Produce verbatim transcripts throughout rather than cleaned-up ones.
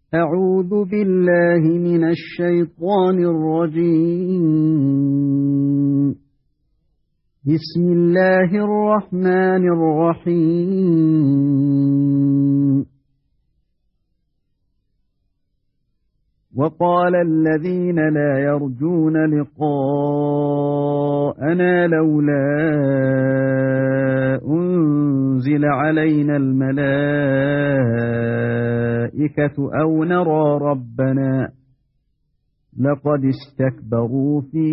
Euzu billahi mineşşeytanirracim. Bismillahirrahmanirrahim. وَقَالَ الَّذ۪ينَ لَا يَرْجُونَ لِقَاءَنَا لَوْلَا أُنْزِلَ عَلَيْنَا الْمَلَائِكَةُ أَوْ نَرَى رَبَّنَا لَقَدِ اسْتَكْبَرُوا فِي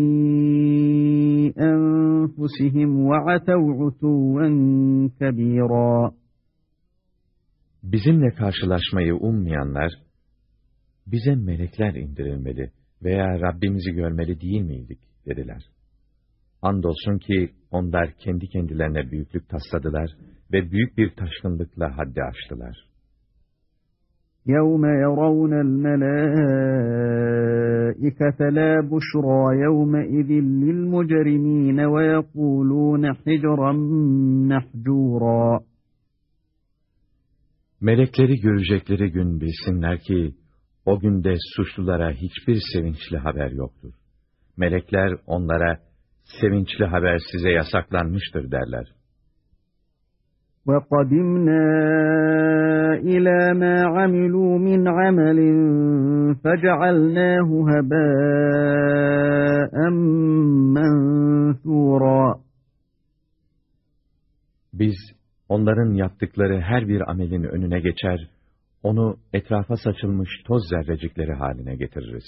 أَنْفُسِهِمْ وَعَتَوْا عُتُوًّا كَبِيرًا. Bizimle karşılaşmayı ummayanlar, bize melekler indirilmeli veya Rabbimizi görmeli değil miydik dediler. Andolsun ki onlar kendi kendilerine büyüklük tasladılar ve büyük bir taşkınlıkla haddi aştılar. يَوْمَ يَرَوْنَ الْمَلَائِكَةَ لَا بُشْرَى يَوْمَئِذٍ لِلْمُجْرِمِينَ وَيَقُولُونَ حِجْرًا مَحْجُورًا. Melekleri görecekleri gün bilsinler ki, o günde suçlulara hiçbir sevinçli haber yoktur. Melekler onlara, sevinçli haber size yasaklanmıştır derler. وَقَدِمْنَا إِلَى مَا عَمِلُوا مِنْ عَمَلٍ فَجَعَلْنَاهُ هَبَاءً مَنْثُورًا. Biz, onların yaptıkları her bir amelin önüne geçer, onu etrafa saçılmış toz zerrecikleri haline getiririz.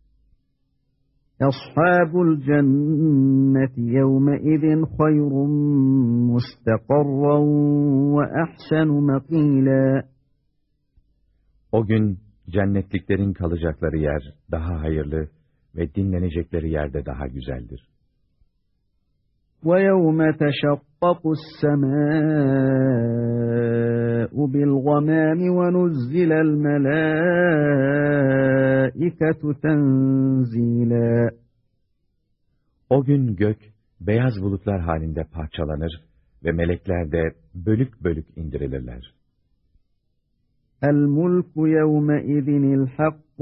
Ashabul cenneti yevmeizin hayrun mustakarran ve ahsenu makila. O gün cennetliklerin kalacakları yer daha hayırlı ve dinlenecekleri yerde daha güzeldir. وَيَوْمَ تَشَقَّقُ السَّمَاءُ بِالْغَمَامِ وَنُزِّلَ الْمَلَائِكَةُ تَنْزِيلًا. O gün gök beyaz bulutlar halinde parçalanır ve melekler de bölük bölük indirilirler. الْمُلْكُ يَوْمَئِذٍ الْحَقُّ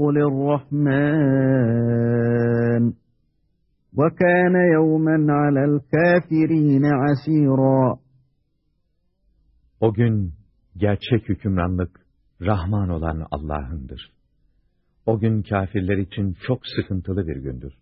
لِلرَّحْمَنِ وَكَانَ يَوْمًا عَلَى الْكَافِرِينَ عَسِيرًا. O gün gerçek hükümranlık Rahman olan Allah'ındır. O gün kâfirler için çok sıkıntılı bir gündür.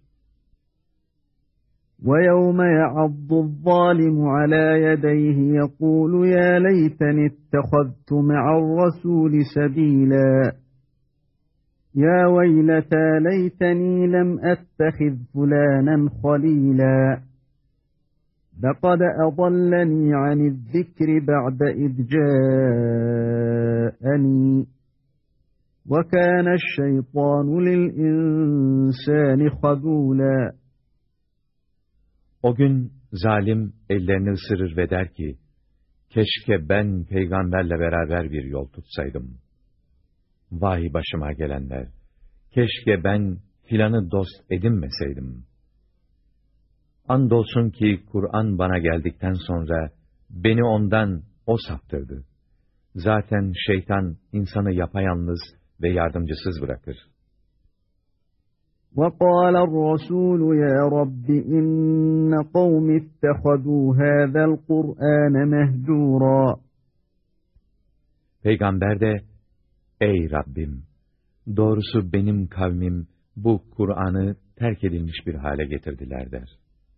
وَيَوْمَ يَعَضُّ الظَّالِمُ عَلَى يَدَيْهِ يَقُولُ يَا لَيْتَنِي اتَّخَذْتُ مَعَ الرَّسُولِ سَبِيلًا. يَا وَيْلَتَى لَيْتَنِي لَمْ أَتَّخِذْ فُلَانًا خَلِيلًا. لَقَدْ أَضَلَّنِي عَنِ الذِّكْرِ بَعْدَ إِذْ جَاءَنِي وَكَانَ الشَّيْطَانُ لِلْإِنْسَانِ خَذُولًا. O gün zalim ellerini ısırır ve der ki, keşke ben peygamberle beraber bir yol tutsaydım. Vay başıma gelenler! Keşke ben filanı dost edinmeseydim. Andolsun ki Kur'an bana geldikten sonra beni ondan o saptırdı. Zaten şeytan insanı yapayalnız ve yardımcısız bırakır. وَقَالَ الرَّسُولُ يَا رَبِّ إِنَّ قَوْمِ اتَّخَذُوا هَذَا الْقُرْآنَ مَهْجُورًا. Peygamber de, ey Rabbim! Doğrusu benim kavmim bu Kur'an'ı terk edilmiş bir hale getirdiler der.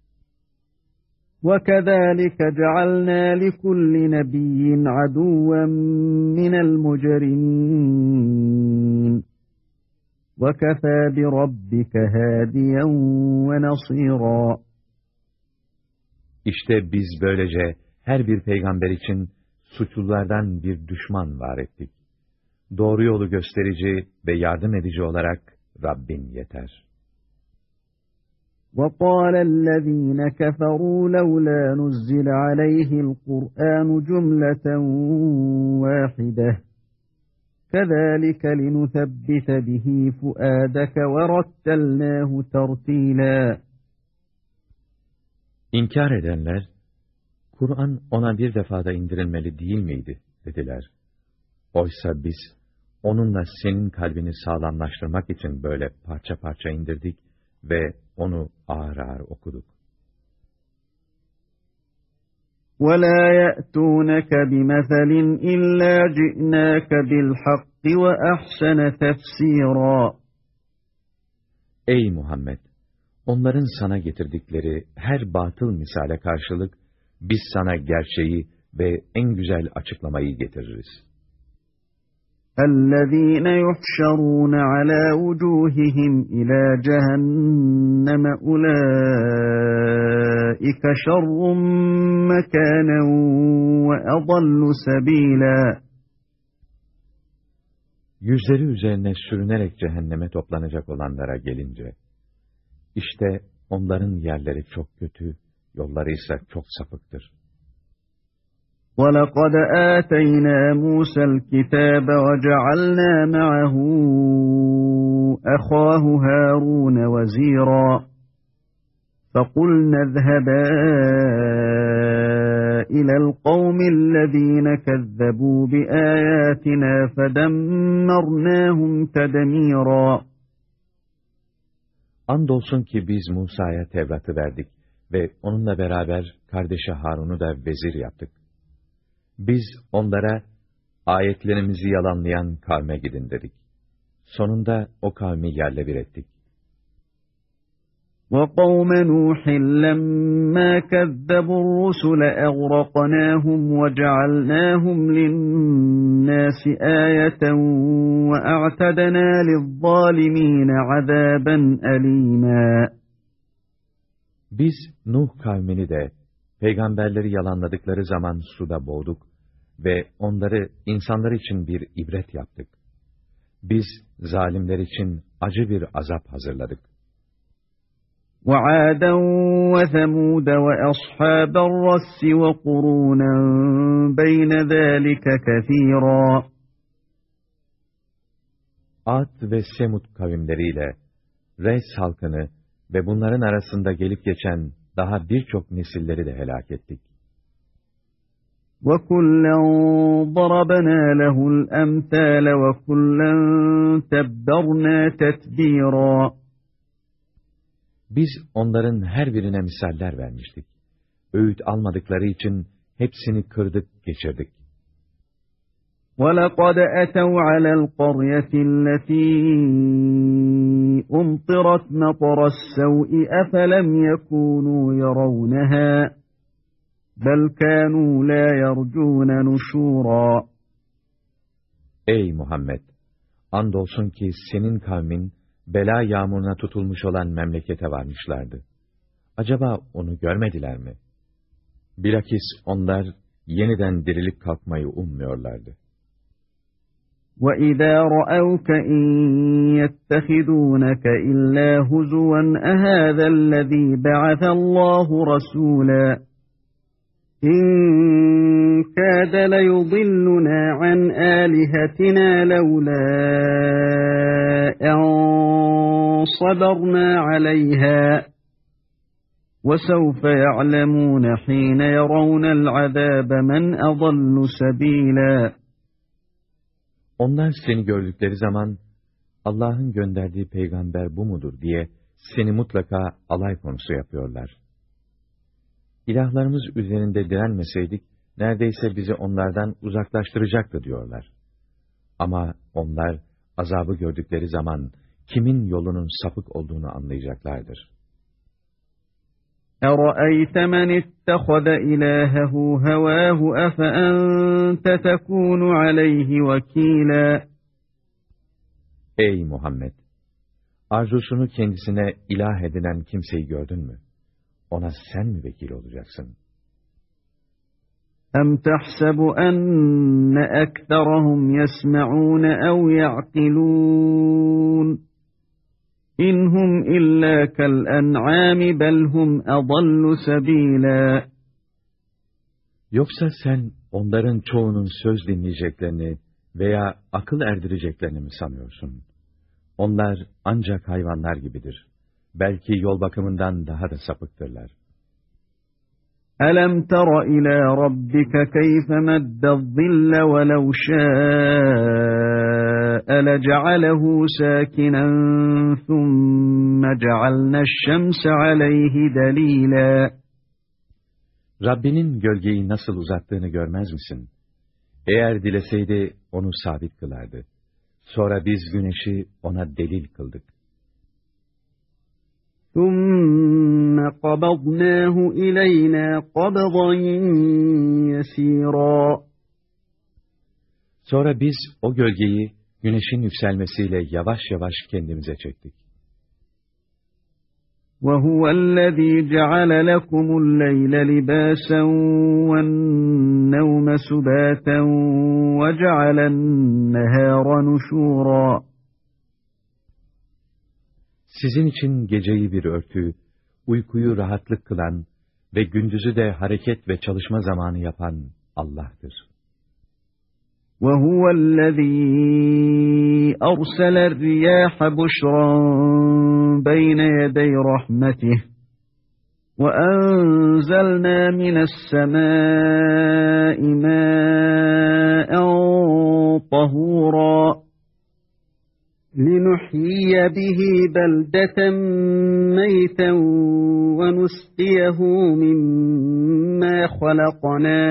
وَكَذَٰلِكَ جَعَلْنَا لِكُلِّ نَبِيٍّ عَدُوًّا مِنَ الْمُجْرِمِينَ وَكَفَى بِرَبِّكَ هَادِيًا وَنَصِيرًا. İşte biz böylece her bir peygamber için suçlulardan bir düşman var ettik. Doğru yolu gösterici ve yardım edici olarak Rabbin yeter. وَقَالَ الَّذ۪ينَ كَفَرُوا لَوْلَا نُزِّلَ عَلَيْهِ الْقُرْآنُ جُمْلَةً وَاحِدَةً كَذَٰلِكَ لِنُثَبِّتَ بِهِ فُؤَادَكَ وَرَتَّلْنَاهُ تَرْتِيلًا. İnkar edenler, Kur'an ona bir defada indirilmeli değil miydi dediler. Oysa biz onunla senin kalbini sağlamlaştırmak için böyle parça parça indirdik ve onu ağır ağır okuduk. وَلَا يَأْتُونَكَ بِمَثَلٍ إِلَّا جِئْنَاكَ بِالْحَقِّ وَأَحْسَنَ تَفْسِيرًا. Ey Muhammed! Onların sana getirdikleri her batıl misale karşılık, biz sana gerçeği ve en güzel açıklamayı getiririz. اَلَّذ۪ينَ يُحْشَرُونَ عَلَى وُجُوهِهِمْ اِلَى جَهَنَّمَ اُولَٰئِكَ شَرٌّ مَكَانًا وَأَضَلُّ سَب۪يلًا. Yüzleri üzerine sürünerek cehenneme toplanacak olanlara gelince, İşte onların yerleri çok kötü, yolları ise çok sapıktır. وَلَقَدْ آتَيْنَا مُوسَى الْكِتَابَ وَجَعَلْنَا مَعَهُ أَخَاهُ هَارُونَ وَزِيرًا فَقُلْنَا اذْهَبَا إِلَى الْقَوْمِ الَّذ۪ينَ كَذَّبُوا بِآيَاتِنَا فَدَمَّرْنَاهُمْ تَدْمِيرًا. Andolsun ki biz Musa'ya Tevrat'ı verdik ve onunla beraber kardeşi Harun'u da vezir yaptık. Biz onlara ayetlerimizi yalanlayan kavme gidin dedik. Sonunda o kavmi yerle bir ettik. وَقَوْمَ نُوحٍ لَمَّا كَذَّبُوا الرُّسُلَ أَغْرَقْنَاهُمْ وَجَعَلْنَاهُمْ لِلنَّاسِ آيَةً وَأَعْتَدْنَا لِلظَّالِمِينَ عَذَابًا أَلِيمًا. Biz Nuh kavmini de peygamberleri yalanladıkları zaman suda boğduk ve onları insanlar için bir ibret yaptık. Biz zalimler için acı bir azap hazırladık. وَعَادًا وَثَمُودَ وَأَصْحَابَ الرَّسِّ وَقُرُونًا بَيْنَ ذَٰلِكَ كَثِيرًا. Ad ve Semud kavimleriyle Res halkını ve bunların arasında gelip geçen daha birçok nesilleri de helak ettik. وَكُلًّا ضَرَبْنَا لَهُ الْأَمْثَالَ وَكُلًّا تَبَّرْنَا تَتْبِيرًا. Biz onların her birine misaller vermiştik. Öğüt almadıkları için hepsini kırdık, geçirdik. وَلَقَدْ أَتَوْا عَلَى الْقَرْيَةِ الَّتِي أُمْطِرَتْ مَطَرَ السَّوْءِ أَفَلَمْ يَكُونُوا يَرَوْنَهَا بَلْ كَانُوا لَا يَرْجُونَ نُشُورًا. Ey Muhammed! Andolsun ki senin kavmin, bela yağmuruna tutulmuş olan memlekete varmışlardı. Acaba onu görmediler mi? Bilakis onlar yeniden dirilip kalkmayı ummuyorlardı. وَإِذَا رَأَوْكَ إِنْ يَتَّخِذُونَكَ إِلَّا هُزُوًا أَهَذَا الَّذ۪ي بَعَثَ اللّٰهُ رَسُولًا إِنْ كَادَ لَيُضِلُّنَا عَنْ آلِهَتِنَا لَوْلَا أَنْ صَبَرْنَا عَلَيْهَا وَسَوْفَ يَعْلَمُونَ حِينَ يَرَوْنَ الْعَذَابَ مَنْ أَضَلُّ سَب۪يلًا. Onlar seni gördükleri zaman, Allah'ın gönderdiği peygamber bu mudur diye seni mutlaka alay konusu yapıyorlar. İlahlarımız üzerinde direnmeseydik, neredeyse bizi onlardan uzaklaştıracaktı diyorlar. Ama onlar azabı gördükleri zaman kimin yolunun sapık olduğunu anlayacaklardır. اَرَأَيْتَ مَنِ اتَّخَذَ إِلَٰهَهُ هَوَاهُ أَفَأَنْتَ تَكُونُ عَلَيْهِ وَكِيلًا. Ey Muhammed! Arzusunu kendisine ilah edinen kimseyi gördün mü? Ona sen mi vekil olacaksın? اَمْ تَحْسَبُ أَنَّ أَكْثَرَهُمْ يَسْمَعُونَ اَوْ يَعْقِلُونَ İnhum illa kel en'ami bel hum adallu sabila. Yoksa sen onların çoğunun söz dinleyeceklerini veya akıl erdireceklerini mi sanıyorsun? Onlar ancak hayvanlar gibidir. Belki yol bakımından daha da sapıktırlar. Alam tara ila rabbika keyfe meddez zille ve lev şâ'a لجعله ساكنا ثم جعلنا الشمس عليه دليلا. Rabbinin gölgeyi nasıl uzattığını görmez misin? Eğer dileseydi onu sabit kılardı. Sonra biz güneşi ona delil kıldık. ثُمَّ قَبَضْنَاهُ إِلَيْنَا قَبْضًا يَسِيرًا. Sonra biz o gölgeyi güneşin yükselmesiyle yavaş yavaş kendimize çektik. وَهُوَ الَّذ۪ي جَعَلَ لَكُمُ اللَّيْلَ لِبَاسًا وَالنَّوْمَ سُبَاتًا وَجَعَلَ النَّهَارَ نُشُورًا. Sizin için geceyi bir örtü, uykuyu rahatlık kılan ve gündüzü de hareket ve çalışma zamanı yapan Allah'tır. وَهُوَ الَّذ۪ي أَرْسَلَ الرِّيَاحَ بُشْرًا بَيْنَ يَدَيْ رَحْمَتِهِ وَأَنْزَلْنَا مِنَ السَّمَاءِ مَاءً طَهُورًا لِنُحْيِيَ بِهِ بَلْدَةً مَيْتًا وَنُسْقِيَهُ مِمَّا خَلَقْنَا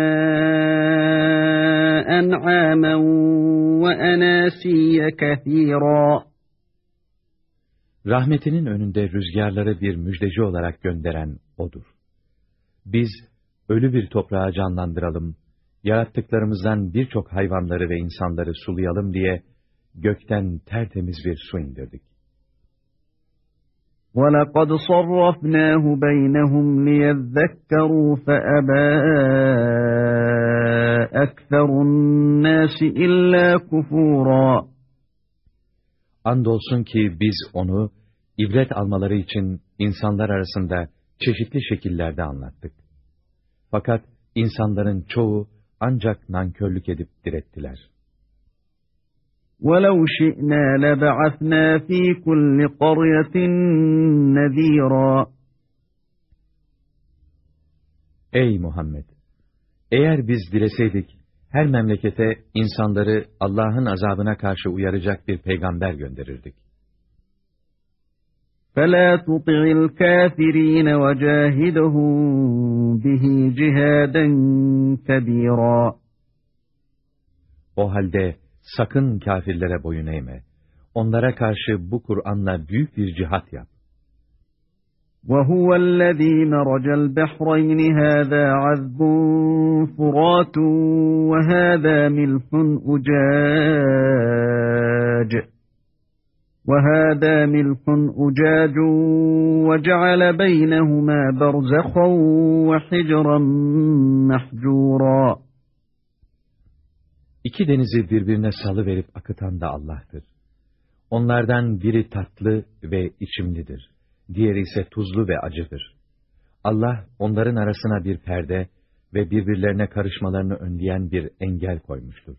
أَنْعَامًا وَأَنَاسِيَّ كَثِيرًا. Rahmetinin önünde rüzgarları bir müjdeci olarak gönderen O'dur. Biz ölü bir toprağı canlandıralım, yarattıklarımızdan birçok hayvanları ve insanları sulayalım diye gökten tertemiz bir su indirdik. وَلَقَدْ صَرَّفْنَاهُ بَيْنَهُمْ لِيَذَّكَّرُوا فَأَبَى أَكْثَرُ النَّاسِ إِلَّا كُفُورًا. Andolsun ki biz onu ibret almaları için insanlar arasında çeşitli şekillerde anlattık. Fakat insanların çoğu ancak nankörlük edip direttiler. وَلَوْ شِئْنَا لَبَعَثْنَا ف۪ي كُلِّ قَرْيَةٍ نَذ۪يرًا. Ey Muhammed! Eğer biz dileseydik, her memlekete insanları Allah'ın azabına karşı uyaracak bir peygamber gönderirdik. فَلَا تُطِعِ الْكَافِر۪ينَ وَجَاهِدَهُمْ بِهِ جِهَادًا كَب۪يرًا. O halde sakın kafirlere boyun eğme. Onlara karşı bu Kur'an'la büyük bir cihat yap. وَهُوَ الَّذ۪ي مَرَجَ الْبَحْرَيْنِ هَذَا عَذْبٌ فُرَاتٌ وَهَذَا مِلْحٌ أُجَاجٌ وَهَذَا مِلْحٌ أُجَاجٌ وَجَعَلَ بَيْنَهُمَا بَرْزَخًا وَحِجْرًا مَحْجُورًا. İki denizi birbirine salıverip akıtan da Allah'tır. Onlardan biri tatlı ve içimlidir. Diğeri ise tuzlu ve acıdır. Allah onların arasına bir perde ve birbirlerine karışmalarını önleyen bir engel koymuştur.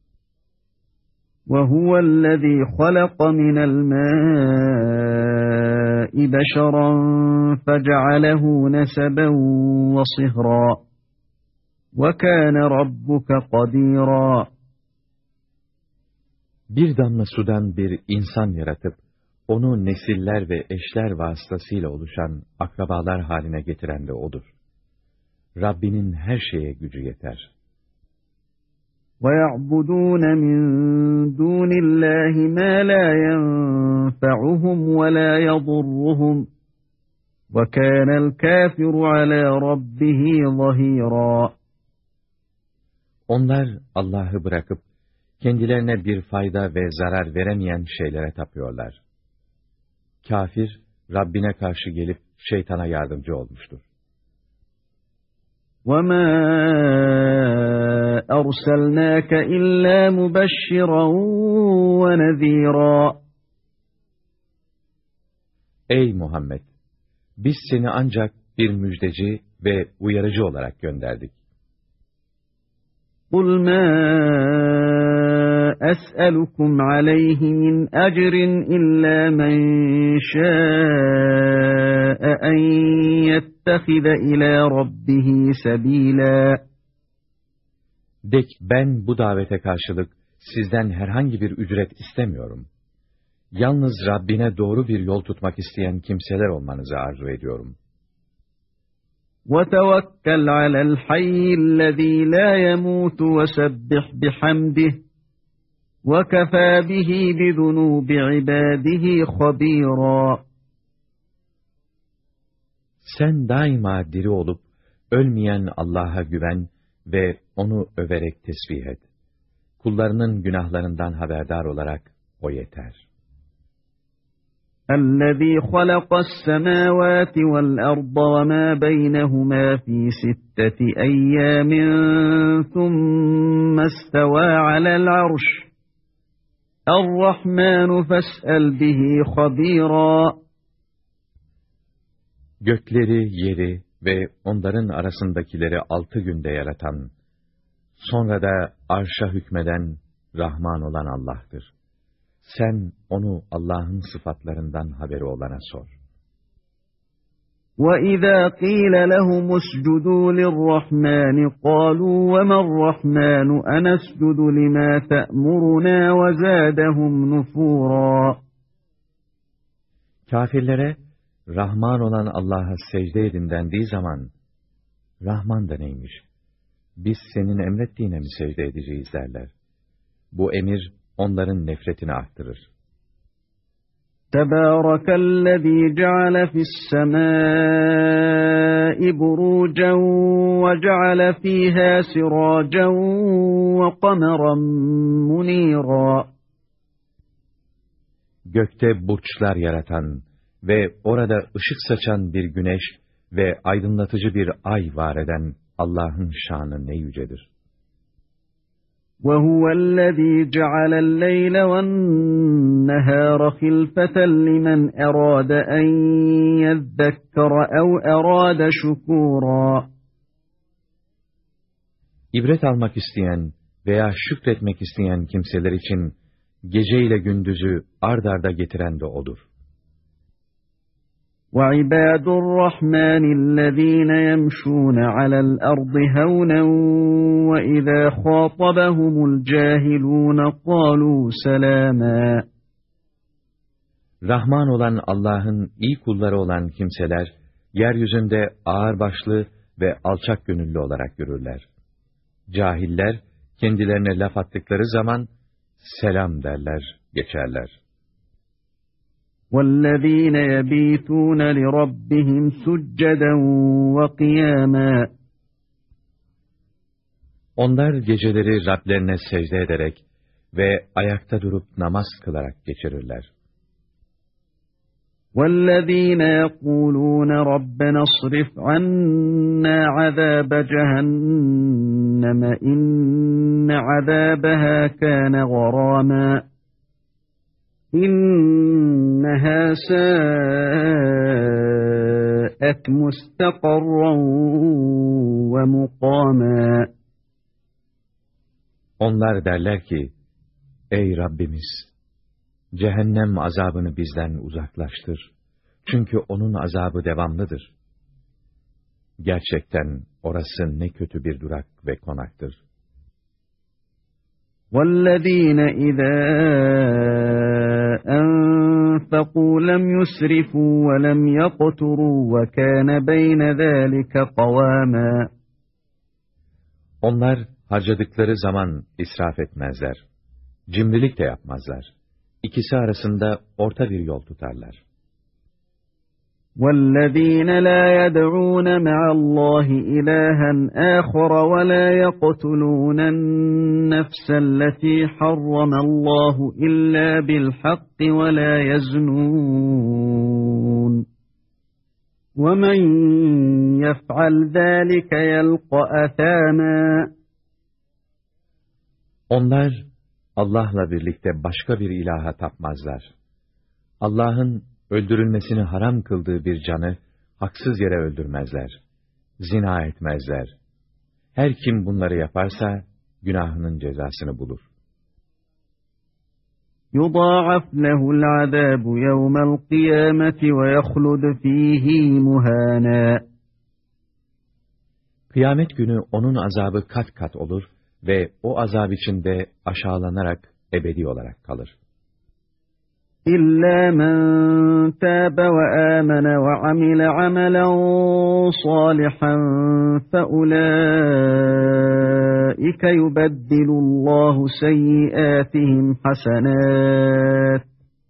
وَهُوَ الَّذ۪ي خَلَقَ مِنَ الْمَاءِ بَشَرًا فَجَعَلَهُ نَسَبًا وَصِهْرًا وَكَانَ رَبُّكَ قَدِيرًا. Bir damla sudan bir insan yaratıp, onu nesiller ve eşler vasıtasıyla oluşan akrabalar haline getiren de O'dur. Rabbinin her şeye gücü yeter. وَيَعْبُدُونَ مِنْ دُونِ اللّٰهِ مَا لَا يَنْفَعُهُمْ وَلَا يَضُرُّهُمْ وَكَانَ الْكَافِرُ عَلَى رَبِّهِ ظَهِيرًا. Onlar Allah'ı bırakıp, kendilerine bir fayda ve zarar veremeyen şeylere tapıyorlar. Kafir, Rabbine karşı gelip şeytana yardımcı olmuştur. وَمَا أَرْسَلْنَاكَ إِلَّا مُبَشِّرًا وَنَذ۪يرًا. Ey Muhammed! Biz seni ancak bir müjdeci ve uyarıcı olarak gönderdik. قُلْ مَا أَسْأَلُكُمْ عَلَيْهِ مِنْ أَجْرٍ إِلَّا مَنْ شَاءَ أَنْ يَتَّخِذَ إِلَى رَبِّهِ سَب۪يلًا. De ki, ben bu davete karşılık sizden herhangi bir ücret istemiyorum. Yalnız Rabbine doğru bir yol tutmak isteyen kimseler olmanızı arzu ediyorum. وَتَوَكَّلْ عَلَى الْحَيِّ الَّذ۪ي لَا يَمُوتُ وَسَبِّحْ بِحَمْدِهِ وَكَفَى بِهِ بِذُنُوبِ عِبَادِهِ خَب۪يرًا. Sen daima diri olup, ölmeyen Allah'a güven ve onu överek tesbih et. Kullarının günahlarından haberdar olarak o yeter. اَلَّذ۪ي خَلَقَ السَّمَاوَاتِ وَالْأَرْضَ وَمَا بَيْنَهُمَا ف۪ي سِتَّةِ اَيَّامٍ ثُمَّ اسْتَوَى عَلَى الْعَرْشِ الرَّحْمَانُ فَاسْأَلْ بِهِ خَب۪يرًا. Gökleri, yeri ve onların arasındakileri altı günde yaratan, sonra da arşa hükmeden, Rahman olan Allah'tır. Sen onu Allah'ın sıfatlarından haberi olana sor. وَإِذَا قِيلَ لَهُمُ اسْجُدُوا لِلرَّحْمَنِ قَالُوا وَمَا الرَّحْمَنُ أَنَسْجُدُ لِمَا تَأْمُرُنَا وَزَادَهُمْ نُفُورًا. Kafirlere, Rahman olan Allah'a secde edin dendiği zaman, Rahman da neymiş? Biz senin emrettiğine mi secde edeceğiz derler. Bu emir, onların nefretini arttırır. Tebârekellezî ceale fis-semâi burûcen ve ceale fîhâ sirâcen ve kameran munîrâ. Gökte burçlar yaratan ve orada ışık saçan bir güneş ve aydınlatıcı bir ay var eden Allah'ın şanı ne yücedir. وَهُوَ الَّذ۪ي جَعَلَ اللَّيْلَ وَالنَّهَارَ خِلْفَةً لِمَنْ اَرَادَ اَنْ يَذَّكَّرَ اَوْ اَرَادَ شُكُورًا. İbret almak isteyen veya şükretmek isteyen kimseler için gece ile gündüzü ard arda getiren de O'dur. وَعِبَادُ الرَّحْمَنِ الَّذ۪ينَ يَمْشُونَ عَلَى الْأَرْضِ هَوْنًا وَإِذَا خَاطَبَهُمُ الْجَاهِلُونَ قَالُوا سَلَامًا. Rahman olan Allah'ın iyi kulları olan kimseler, yeryüzünde ağırbaşlı ve alçak gönüllü olarak yürürler. Cahiller, kendilerine laf attıkları zaman, selam derler, geçerler. وَالَّذ۪ينَ يَب۪يتُونَ لِرَبِّهِمْ سُجَّدًا وَقِيَامًا. Onlar geceleri Rablerine secde ederek ve ayakta durup namaz kılarak geçirirler. وَالَّذ۪ينَ يَقُولُونَ رَبَّنَا اصْرِفْ عَنَّا عَذَابَ جَهَنَّمَ اِنَّ عَذَابَهَا كَانَ غَرَامًا İnneha sâet mustakarran ve mukâmâ. Onlar derler ki, ey Rabbimiz, cehennem azabını bizden uzaklaştır. Çünkü onun azabı devamlıdır. Gerçekten orası ne kötü bir durak ve konaktır. وَالَّذ۪ينَ اِذَا أَنْفَقُوا لَمْ يُسْرِفُوا وَلَمْ يَقْتُرُوا وَكَانَ بَيْنَ ذَٰلِكَ قَوَامًا. Onlar harcadıkları zaman israf etmezler. Cimrilik de yapmazlar. İkisi arasında orta bir yol tutarlar. وَالَّذ۪ينَ لَا يَدْعُونَ مَعَ اللّٰهِ إِلَٰهًا آخَرَ وَلَا يَقْتُلُونَ النَّفْسَ الَّتِي حَرَّمَ اللّٰهُ إِلَّا بِالْحَقِّ وَلَا يَزْنُونَ وَمَنْ يَفْعَلْ ذَٰلِكَ يَلْقَ أَثَامًا. Onlar Allah'la birlikte başka bir ilaha tapmazlar. Allah'ın öldürülmesini haram kıldığı bir canı haksız yere öldürmezler. Zina etmezler. Her kim bunları yaparsa günahının cezasını bulur. يُضَاعَفْ لَهُ الْعَذَابُ يَوْمَ الْقِيَامَةِ وَيَخْلُدْ ف۪يهِ مُهَانًا. Kıyamet günü onun azabı kat kat olur ve o azab içinde aşağılanarak ebedi olarak kalır. إلا من تاب وآمن وعمل عملا صالحا فأولئك يبدل الله سيئاتهم حسنات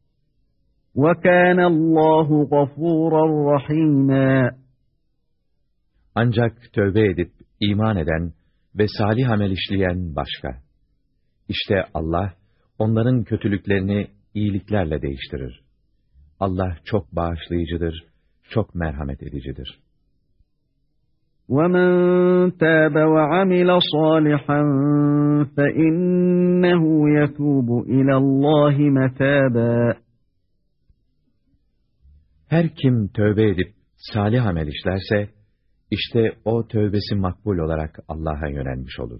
وكان الله غفورا رحيما. Ancak tövbe edip iman eden ve salih amel işleyen başka. İşte Allah onların kötülüklerini iyiliklerle değiştirir. Allah çok bağışlayıcıdır, çok merhamet edicidir. وَمَنْ تَابَ وَعَمِلَ صَالِحًا فَإِنَّهُ يَتُوبُ إِلَى اللّٰهِ مَتَابًا. Her kim tövbe edip salih amel işlerse, işte o tövbesi makbul olarak Allah'a yönelmiş olur.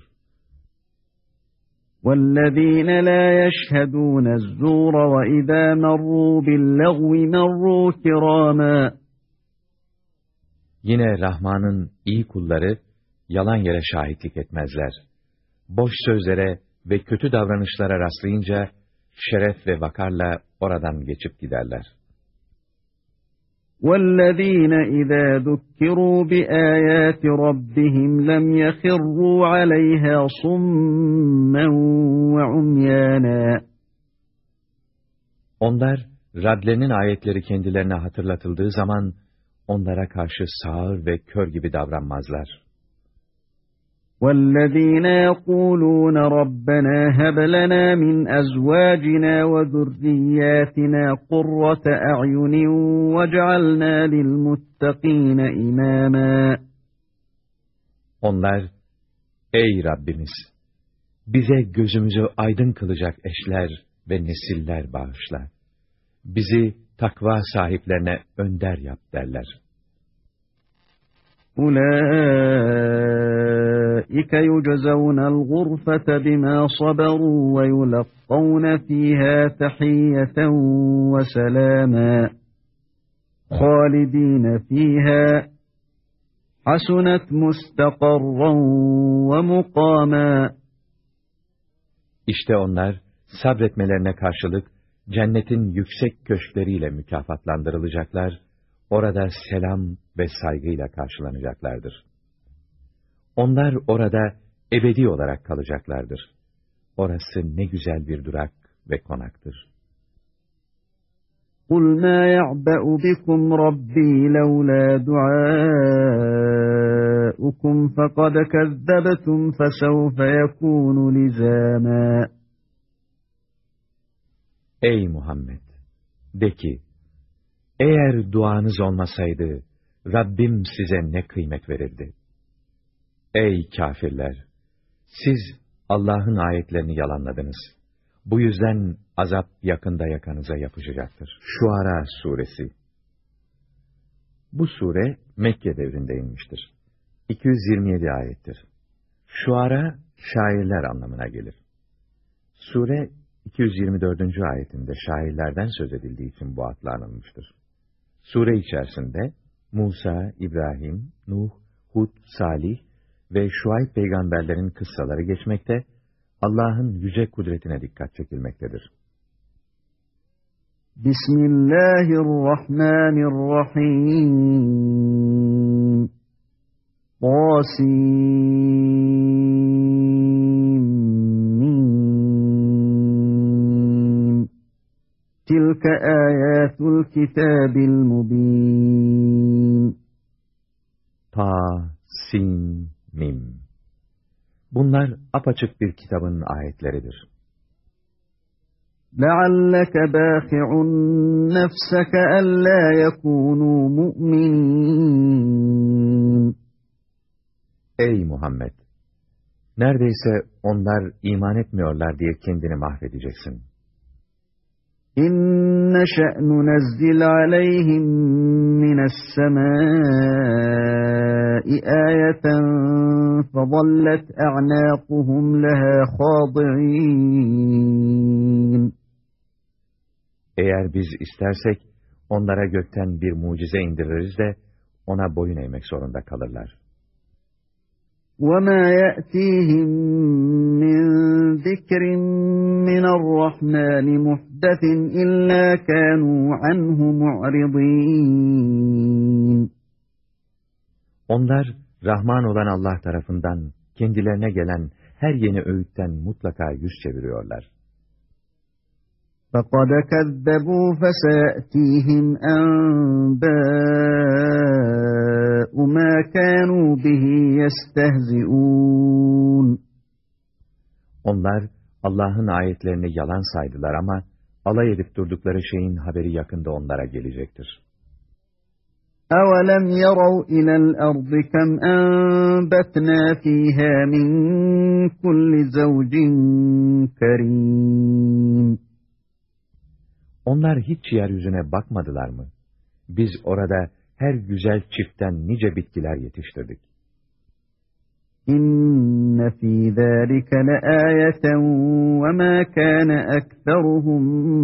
وَالَّذ۪ينَ لَا يَشْهَدُونَ الزُّورَ وَإِذَا مَرُّوا بِاللَّغْوِ مَرُّوا كِرَامًا. Yine Rahman'ın iyi kulları yalan yere şahitlik etmezler. Boş sözlere ve kötü davranışlara rastlayınca şeref ve vakarla oradan geçip giderler. وَالَّذ۪ينَ اِذَا ذُكِّرُوا بِآيَاتِ رَبِّهِمْ لَمْ يَخِرُّوا عَلَيْهَا صُمًّا وَعُمْيَانًا. Onlar, Rablerinin ayetleri kendilerine hatırlatıldığı zaman, onlara karşı sağır ve kör gibi davranmazlar. وَالَّذ۪ينَ يَقُولُونَ رَبَّنَا هَبْ لَنَا مِنْ أَزْوَاجِنَا وَذُرِّيَّاتِنَا قُرَّةَ أَعْيُنٍ وَاجْعَلْنَا لِلْمُتَّقِينَ إِمَامًا. Onlar, ey Rabbimiz! Bize gözümüzü aydın kılacak eşler ve nesiller bağışla. Bizi takva sahiplerine önder yap derler. أُولَٰئِكَ يُجْزَوْنَ الْغُرْفَةَ بِمَا صَبَرُوا وَيُلَقَّوْنَ فِيهَا تَحِيَّةً وَسَلَامًا خَالِدِينَ فِيهَا حَسُنَتْ مُسْتَقَرًّا وَمُقَامًا. İşte onlar sabretmelerine karşılık cennetin yüksek köşkleriyle mükafatlandırılacaklar, orada selam ve saygıyla karşılanacaklardır. Onlar orada ebedi olarak kalacaklardır. Orası ne güzel bir durak ve konaktır. قُلْ مَا يَعْبَأُ بِكُمْ رَبِّي لَوْلَا دُعَاؤُكُمْ فَقَدْ كَذَّبْتُمْ فَسَوْفَ يَكُونُ لِزَامًا. Ey Muhammed! De ki, eğer duanız olmasaydı, Rabbim size ne kıymet verirdi? Ey kâfirler! Siz Allah'ın ayetlerini yalanladınız. Bu yüzden azap yakında yakanıza yapışacaktır. Şuara Suresi. Bu sure Mekke devrinde inmiştir. iki yüz yirmi yedi ayettir. Şuara, şairler anlamına gelir. Sure, iki yüz yirmi dördüncü ayetinde şairlerden söz edildiği için bu adla anılmıştır. Sure içerisinde Musa, İbrahim, Nuh, Hud, Salih ve Şuayb peygamberlerin kıssaları geçmekte, Allah'ın yüce kudretine dikkat çekilmektedir. Bismillahirrahmanirrahim. Tasim. Tilke ayatul kitabil mubin. Ta, sin, mim. Bunlar apaçık bir kitabın ayetleridir. لَعَلَّكَ بَاخِعٌ نَفْسَكَ أَلَّا يَكُونُوا مُؤْمِنِينَ. Ey Muhammed! Neredeyse onlar iman etmiyorlar diye kendini mahvedeceksin. İnne şe'nu nezzil aleyhim mine's-semâi âyeten fezallet a'nâkuhum leha khâdi'în. Eğer biz istersek onlara gökten bir mucize indiririz de ona boyun eğmek zorunda kalırlar. وَمَا يَأْتِيهِمْ مِنْ ذِكْرٍ مِنَ الرَّحْمَنِ مُحْدَثٍ إِلَّا كَانُوا عَنْهُ مُعْرِضِينَ. Onlar, Rahman olan Allah tarafından kendilerine gelen her yeni öğütten mutlaka yüz çeviriyorlar. فَقَدْ كَذَّبُوا فَسَيَأْتِيهِمْ أَنْبَاءُ مَا كَانُوا بِهِ يَسْتَهْزِئُونَ. Onlar, Allah'ın ayetlerini yalan saydılar ama, alay edip durdukları şeyin haberi yakında onlara gelecektir. أَوَلَمْ يَرَوْا إِلَى الْأَرْضِ كَمْ أَنْبَتْنَا فِيهَا مِنْ كُلِّ زَوْجٍ كَرِيمٍ. Onlar hiç yeryüzüne bakmadılar mı? Biz orada her güzel çiftten nice bitkiler yetiştirdik. İnne fî zâlike leâyeten ve mâ kâne ekseruhum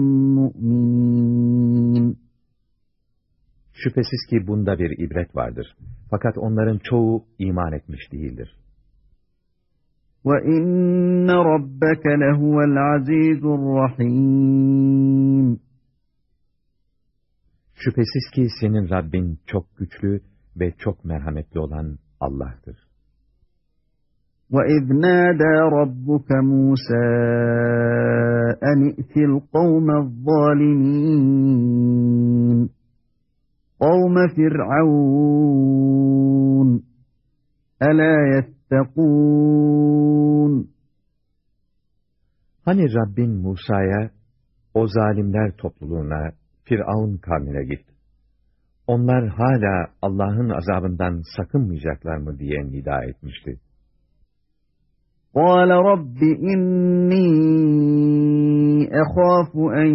mu'minin. Şüphesiz ki bunda bir ibret vardır. Fakat onların çoğu iman etmiş değildir. وَإِنَّ رَبَّكَ لَهُوَ الْعَزِيزُ الرَّحِيمُ. Şüphesiz ki senin Rabbin çok güçlü ve çok merhametli olan Allah'tır. وَإِذْ نَادَى رَبُّكَ مُوسَى أَنِ ائْتِ الْقَوْمَ الظَّالِمِينَ قَوْمَ فِرْعَوْنَ أَلَا يَتَّقُونَ. Hani Rabbin Musa'ya, o zalimler topluluğuna, Firavun kavmine git. Onlar hala Allah'ın azabından sakınmayacaklar mı diye nida etmişti. قَالَ رَبِّ إِنِّي أَخَافُ أَنْ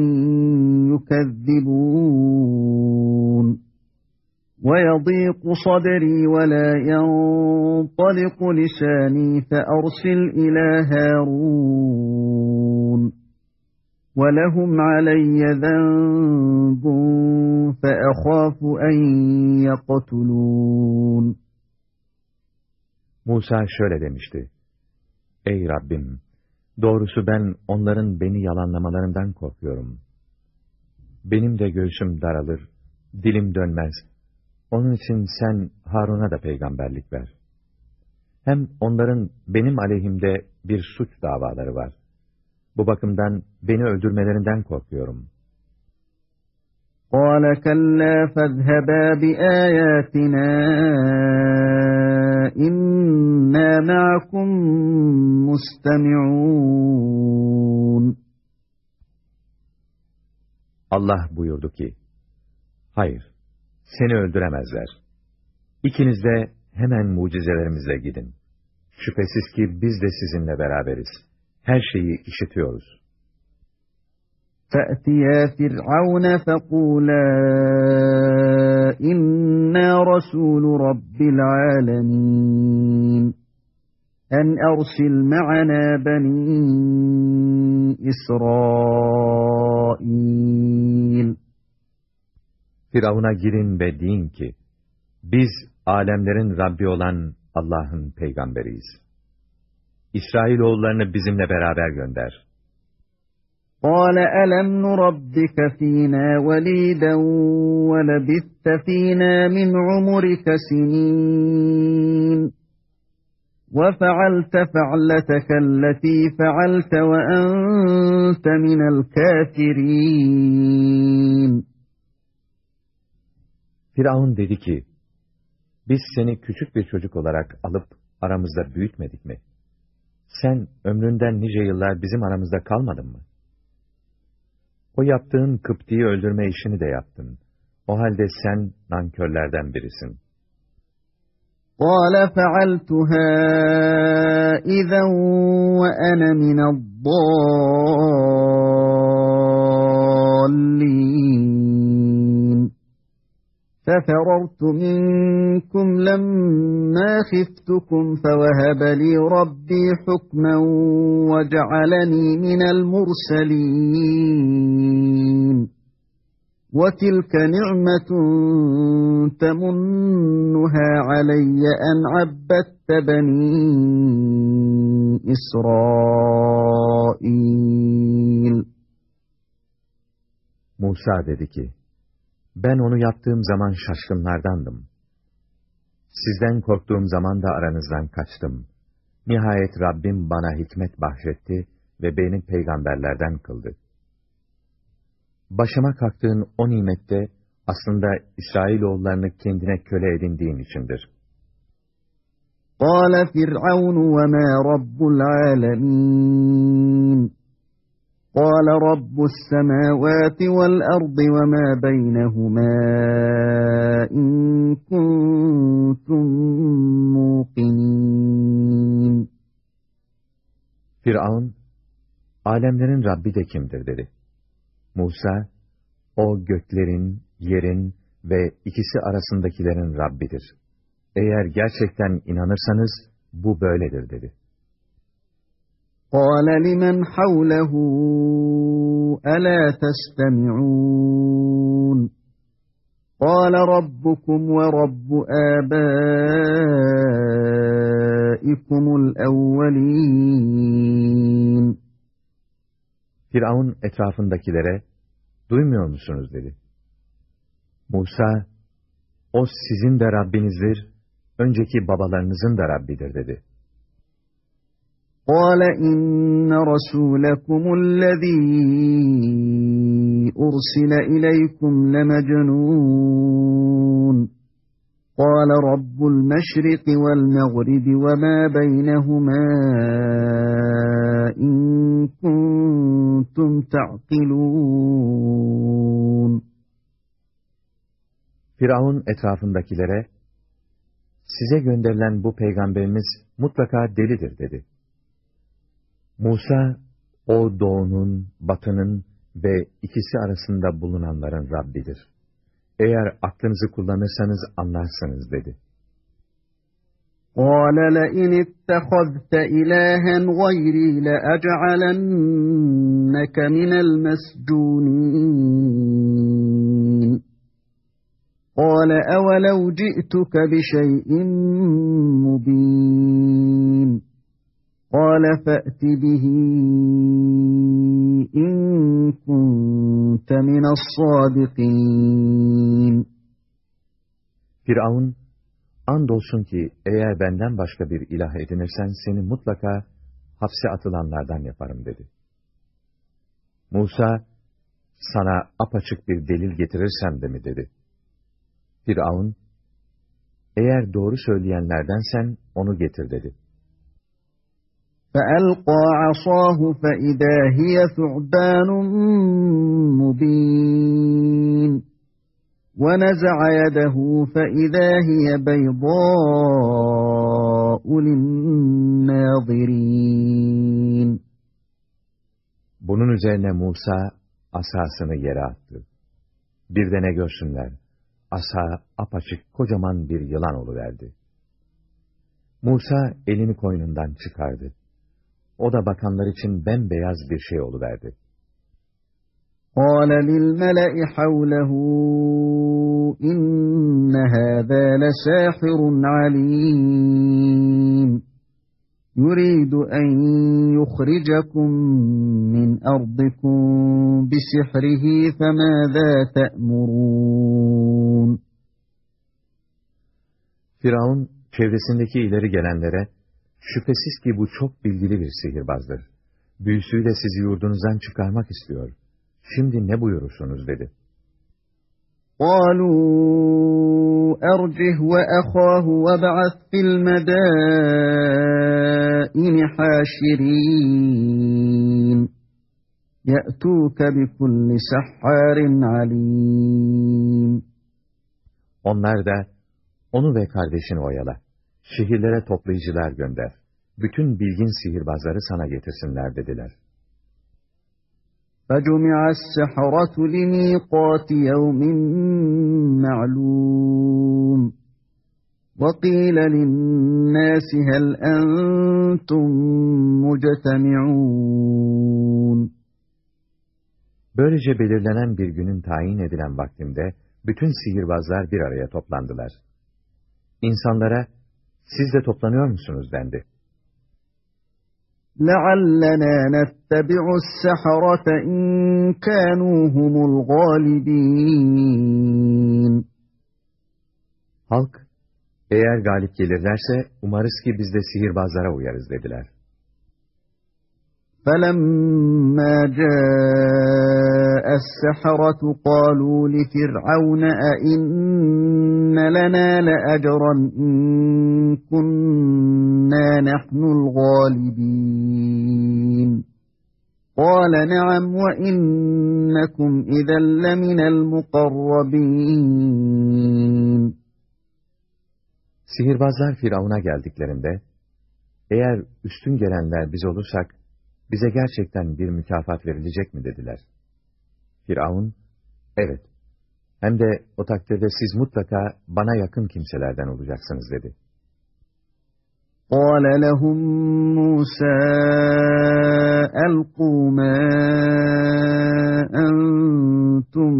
يُكَذِّبُونَ وَيَضِيقُ صَدْرِي وَلَا يَنْطَلِقُ لِسَانِي فَأَرْسِلْ إِلَى هَارُونَ وَلَهُمْ عَلَيَّ ذَنْبٌ فَأَخَافُ أَنْ يَقْتُلُونَ. Musa şöyle demişti: Ey Rabbim! Doğrusu ben onların beni yalanlamalarından korkuyorum. Benim de göğsüm daralır, dilim dönmez. Onun için sen Harun'a da peygamberlik ver. Hem onların benim aleyhimde bir suç davaları var. Bu bakımdan beni öldürmelerinden korkuyorum. قَالَ كَلَّا فَاذْهَبَا بِآيَاتِنَا إِنَّا مَعَكُمْ مُسْتَمِعُونَ. Allah buyurdu ki, hayır, seni öldüremezler. İkiniz de hemen mucizelerimizle gidin. Şüphesiz ki biz de sizinle beraberiz. Her şeyi işitiyoruz. فَأْتِيَا فِرْعَوْنَ فَقُولَا إِنَّا رَسُولُ رَبِّ الْعَالَمِينَ أَنْ أَرْسِلْ مَعَنَا بَنِي إِسْرَائِيلَ. Firavun'a girin ve deyin ki, biz alemlerin Rabbi olan Allah'ın peygamberiyiz. İsrailoğullarını bizimle beraber gönder. قَالَ أَلَمْ نُرَبِّكَ فِينَا وَلِيدًا وَلَبِثْتَ فِينَا مِنْ عُمُرِكَ سِنِينَ وَفَعَلْتَ فَعْلَتَكَ الَّتِي فَعَلْتَ وَأَنْتَ مِنَ الْكَافِرِينَ. Firavun dedi ki, biz seni küçük bir çocuk olarak alıp aramızda büyütmedik mi? Sen ömründen nice yıllar bizim aramızda kalmadın mı? O yaptığın Kıpti'yi öldürme işini de yaptın. O halde sen nankörlerden birisin. قَالَ فَعَلْتُهَا إِذًا وَأَنَا مِنَ الضَّالِّينَ فَفَرَرْتُ مِنْكُمْ لَمَّا خِفْتُكُمْ فَوَهَبَ لِي رَبِّي حُكْمًا وَجَعَلَنِي مِنَ الْمُرْسَلِينَ. وَتِلْكَ نِعْمَةٌ تَمُنُّهَا عَلَيَّ أَنْ عَبَّدتَّ بَنِي İsrail. Musa dedi ki, ben onu yaptığım zaman şaşkınlardandım. Sizden korktuğum zaman da aranızdan kaçtım. Nihayet Rabbim bana hikmet bahşetti ve beni peygamberlerden kıldı. Başıma kalktığın o nimette aslında İsrailoğullarını kendine köle edindiğin içindir. قَالَ فِرْعَوْنُ وَمَا رَبُّ الْعَالَمِينَ قَالَ رَبُّ السَّمَاوَاتِ وَالْأَرْضِ وَمَا بَيْنَهُمَا إِن كُنتُم مُّوقِنِينَ. Firavun, alemlerin Rabbi de kimdir dedi. Musa, o göklerin, yerin ve ikisi arasındakilerin Rabbidir. Eğer gerçekten inanırsanız bu böyledir dedi. قَالَ لِمَنْ حَوْلَهُ أَلَا تَسْتَمِعُونَ قَالَ رَبُّكُمْ وَرَبُّ آبَائِكُمُ الْأَوَّلِينَ. Firavun etrafındakilere, duymuyor musunuz dedi. Musa, o sizin de Rabbinizdir, önceki babalarınızın da Rabbidir dedi. قَالَ إِنَّ رَسُولَكُمُ الَّذ۪ي أُرْسِلَ إِلَيْكُمْ لَمَجْنُونَ قَالَ رَبُّ الْمَشْرِقِ وَالْمَغْرِبِ وَمَا بَيْنَهُمَا إِن كُنتُمْ تَعْقِلُونَ. Firavun etrafındakilere, size gönderilen bu peygamberimiz mutlaka delidir dedi. Musa, o doğunun, batının ve ikisi arasında bulunanların Rabbidir. Eğer aklınızı kullanırsanız anlarsınız dedi. قَالَ لَئِنِ اتَّخَذْتَ إِلَٰهًا غَيْرِي لَأَجْعَلَنَّكَ مِنَ الْمَسْجُونِينَ قَالَ أَوَلَوْ جِئْتُكَ بِشَيْءٍ مُّبِينٍ قَالَ فَأْتِ بِهِ إِن كُنتَ مِنَ الصَّادِقِينَ. Firavun, andolsun ki eğer benden başka bir ilah edinirsen seni mutlaka hapse atılanlardan yaparım dedi. Musa, sana apaçık bir delil getirirsem de mi dedi. Firavun, eğer doğru söyleyenlerdensen onu getir dedi. فَأَلْقَى عَصَاهُ فَإِذَا هِيَ ثُعْبَانٌ مُّبِينٌ وَنَزَعَ يَدَهُ فَإِذَا هِيَ بَيْضَاءُ لِلنَّاظِرِينَ. Bunun üzerine Musa asasını yere attı. Bir de ne görsünler, asa apaçık kocaman bir yılan oluverdi. Musa elini koynundan çıkardı. O da bakanlar için bembeyaz bir şey oluverdi. قَالَ لِلْمَلَإِ حَوْلَهُ إِنَّ هَذَا لَسَاحِرٌ عَلِيمٌ يُرِيدُ أَنْ يُخْرِجَكُمْ مِنْ أَرْضِكُمْ بِسِحْرِهِ فَمَاذَا تَأْمُرُونَ. Firavun, çevresindeki ileri gelenlere, şüphesiz ki bu çok bilgili bir sihirbazdır. Büyüsüyle sizi yurdunuzdan çıkarmak istiyor. Şimdi ne buyurursunuz dedi. قَالُوا أَرْجِهْ وَأَخَاهُ وَابْعَثْ فِي الْمَدَائِنِ حَاشِرِينَ يَأْتُوكَ بِكُلِّ سَحَّارٍ عَلِيمٍ. Onlar da, onu ve kardeşini oyala. Şehirlere toplayıcılar gönder. Bütün bilgin sihirbazları sana getirsinler dediler. فَجُمِعَ السَّحَرَةُ لِمِيقَاتِ يَوْمٍ مَّعْلُومٍ وَقِيلَ لِلنَّاسِ هَلْ أَنْتُمْ مُجْتَمِعُونَ. Böylece belirlenen bir günün tayin edilen vaktinde bütün sihirbazlar bir araya toplandılar. İnsanlara, siz de toplanıyor musunuz dendi. لَعَلَّنَا نَتَّبِعُ السَّحَرَةَ اِنْ كَانُوا هُمُ الْغَالِبِينَ. Halk, eğer galip gelirlerse umarız ki biz de sihirbazlara uyarız dediler. فَلَمَّا جَاءَ السَّحَرَةُ قَالُوا لِفِرْعَوْنَ أَئِنَّ لَنَا لَأَجْرًا إِنْ كُنَّا نَحْنُ الْغَالِبِينَ قَالَ نَعَمْ وَإِنَّكُمْ إِذًا لَمِنَ الْمُقَرَّبِينَ. Sihirbazlar Firavun'a geldiklerinde, eğer üstün gelenler biz olursak, bize gerçekten bir mükafat verilecek mi dediler. Firavun, evet, hem de o takdirde siz mutlaka bana yakın kimselerden olacaksınız dedi. قَالَ لَهُمْ مُوسَى أَلْقُوا مَا أَنْتُمْ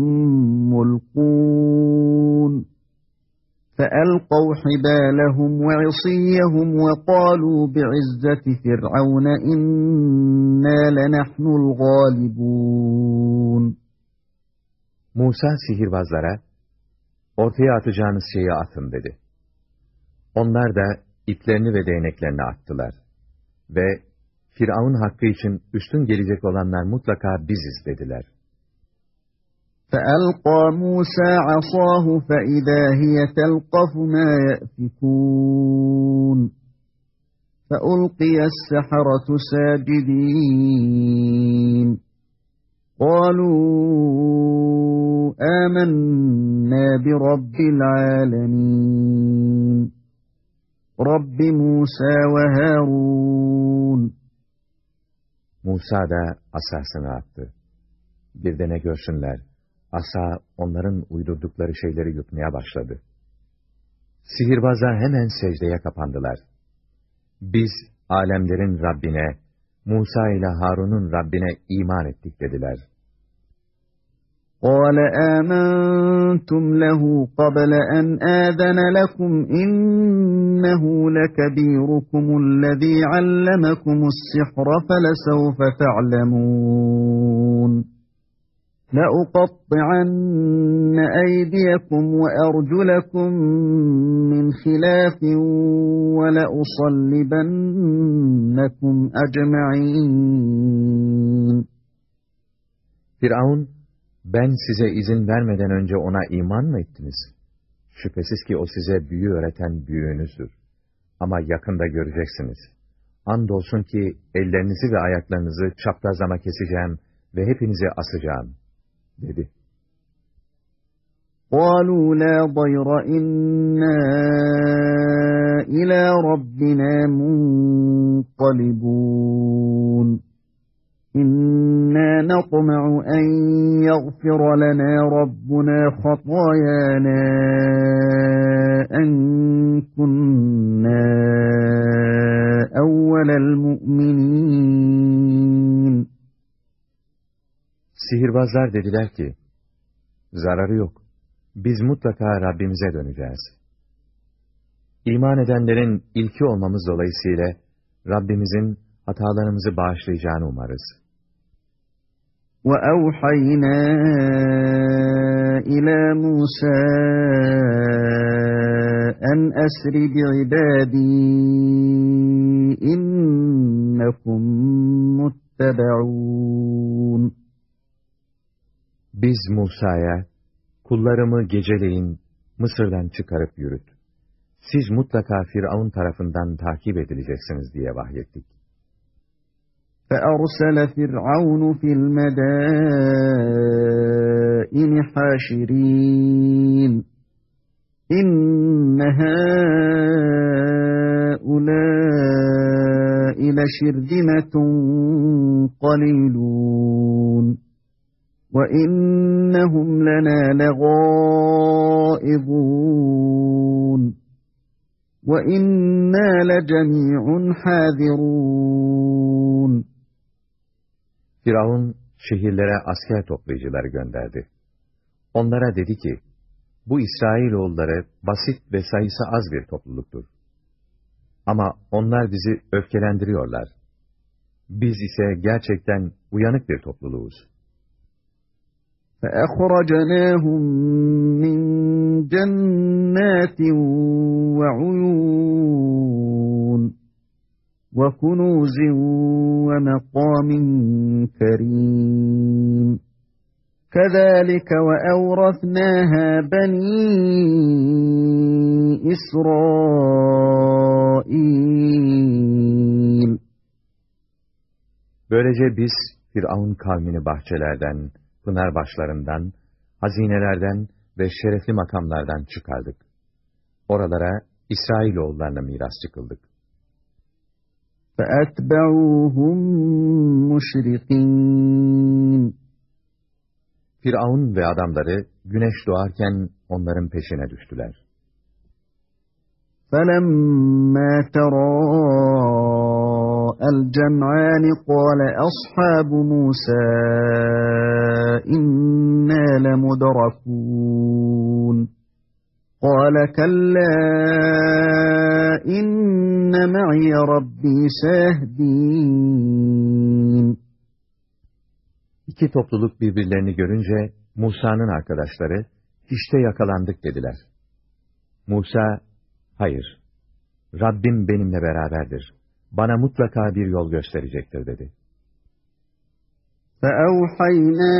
مُلْقُونَ فَأَلْقَوْا حِبَالَهُمْ وَعِصِيَّهُمْ وَقَالُوا بِعِزَّةِ فِرْعَوْنَ إِنَّا لَنَحْنُ الْغَالِبُونَ. Musa sihirbazlara, ortaya atacağınız şeyi atın dedi. Onlar da iplerini ve değneklerini attılar. Ve Firavun hakkı için üstün gelecek olanlar mutlaka biziz dediler. فَأَلْقَى مُوسَى عَصَاهُ فَإِذَا هِيَ تَلْقَفُ مَا يَأْفِكُونَ فَأُلْقِيَ السَّحَرَةُ سَاجِدِينَ قَالُوا آمَنَّا بِرَبِّ الْعَالَمِينَ رَبِّ مُوسَى وَهَارُونَ. Musa da asasını attı. Bir de ne görsünler, asa onların uydurdukları şeyleri yutmaya başladı. Sihirbazlar hemen secdeye kapandılar. Biz alemlerin Rabbine, Musa ile Harun'un Rabbine iman ettik dediler. قَالَ آمَنْتُمْ لَهُ قَبْلَ أَنْ آذَنَ لَكُمْ إِنَّهُ لَكَبِيرُكُمُ الَّذِي عَلَّمَكُمُ السِّحْرَ فَلَسَوْفَ تَعْلَمُونَ لَأُقَطِّعَنَّ أَيْدِيَكُمْ وَأَرْجُلَكُمْ مِنْ خِلَافٍ وَلَأُصَلِّبَنَّكُمْ أَجْمَعِينَ. Firavun, ben size izin vermeden önce ona iman mı ettiniz? Şüphesiz ki o size büyü öğreten büyüğünüzdür. Ama yakında göreceksiniz. Andolsun ki ellerinizi ve ayaklarınızı çaprazlama keseceğim ve hepinizi asacağım, dedi. قَالُوا لَا ضَيْرَ إِنَّا إِلَى رَبِّنَا مُنْقَلِبُونَ إِنَّا نَطْمَعُ أَنْ يَغْفِرَ لَنَا رَبُّنَا خَطَايَانَا أَنْ كُنَّا أَوَّلَ الْمُؤْمِنِينَ. Sihirbazlar dediler ki, zararı yok, biz mutlaka Rabbimize döneceğiz. İman edenlerin ilki olmamız dolayısıyla Rabbimizin hatalarımızı bağışlayacağını umarız. وَأَوْحَيْنَا إِلَى مُوسَى أَنْ أَسْرِ بِعِبَادِي إِنَّكُمْ مُتَّبَعُونَ. Biz Musa'ya, kullarımı geceleyin Mısır'dan çıkarıp yürüt. Siz mutlaka Firavun tarafından takip edileceksiniz diye vahyettik. فَأَرْسَلَ فِرْعَوْنُ فِي الْمَدَائِنِ حَاشِرِينَ إِنَّ هَؤُلَاءِ لَشِرْذِمَةٌ قَلِيلُونَ وَإِنَّهُمْ لَنَا لَغَائِظُونَ وَإِنَّا لَجَمِيعٌ حَاذِرُونَ. Firavun şehirlere asker toplayıcıları gönderdi. Onlara dedi ki, bu İsrailoğulları basit ve sayısı az bir topluluktur. Ama onlar bizi öfkelendiriyorlar. Biz ise gerçekten uyanık bir topluluğuz. فَأَخْرَجْنَاهُمْ مِنْ جَنَّاتٍ وَعُيُونٍ وَكُنُوزٍ وَمَقَامٍ كَرِيمٍ كَذَٰلِكَ وَأَوْرَثْنَاهَا بَنِي إِسْرَائِيلَ. Böylece biz Firavun kavmini bahçelerden, pınar başlarından, hazinelerden ve şerefli makamlardan çıkardık. Oralara İsrailoğullarına mirasçı kıldık. فَأَتْبَعُوهُمْ مُشْرِقِينَ. Firavun ve adamları güneş doğarken onların peşine düştüler. فَلَمَّا تَرَاءَى الْجَمْعَانِ قَالَ أَصْحَابُ مُوسَى إِنَّا لَمُدْرَكُونَ قَالَ كَلَّا إِنَّ مَعِيَ رَبِّي سَيَهْدِينِ. İki topluluk birbirlerini görünce Musa'nın arkadaşları, işte yakalandık dediler. Musa, hayır, Rabbim benimle beraberdir, bana mutlaka bir yol gösterecektir dedi. فَأَوْحَيْنَا